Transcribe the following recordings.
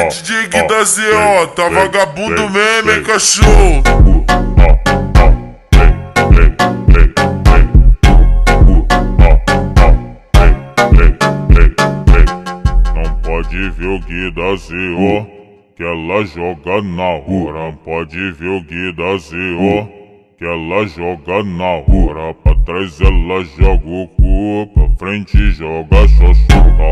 DJ Gui da ZO, tá vagabundo mesmo, hein, cachorro? Não pode ver o Gui da ZO, que ela joga na rua. Não pode ver o Gui da ZO, que ela joga na rua. Pra trás ela joga o cu, pra frente joga xoxo.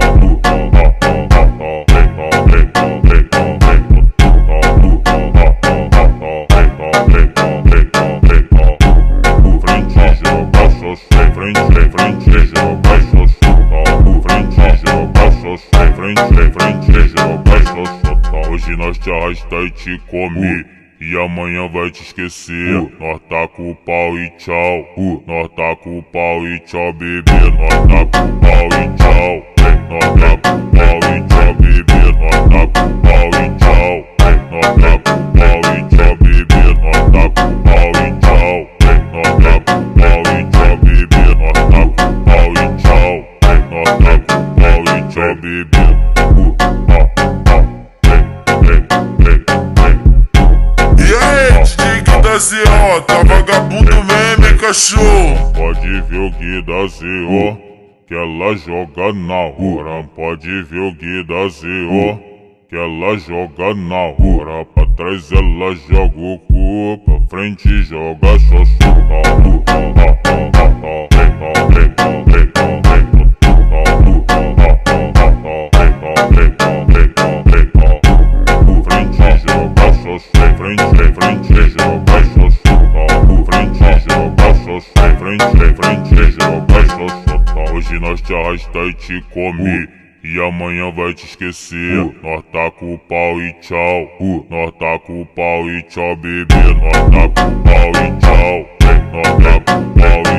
Hoje nós te arrasta e te come, e amanhã vai te esquecer. Nós tá com o pau e tchau. Nós tá com o pau e tchau, bebê. Nós tá com o pau e tchau. Nós tá com o pau e tchau, bebê. Nós tá com o pau e tchau. Nós tá com o pau e tchau, bebê. Nós tá com o pau e tchau. Nós tá com o pau e tchau, bebê. Nós tá com o pau e tchau. Nós tá com o pau e tchau, bebê. ZO, tá vagabundo mesmo, hein, cachorro? Pode ver o Gui da ZO, que ela joga na rua. Pode ver o Gui da ZO, que ela joga na rua. Pra trás ela joga o cu, pra frente joga xoxo. Hoje nós te arrasta e te come, e amanhã vai te esquecer. Nós tá com o pau e tchau. Nós tá com o pau e tchau, bebê. Nós tá com o pau e tchau. Nós tá com o pau e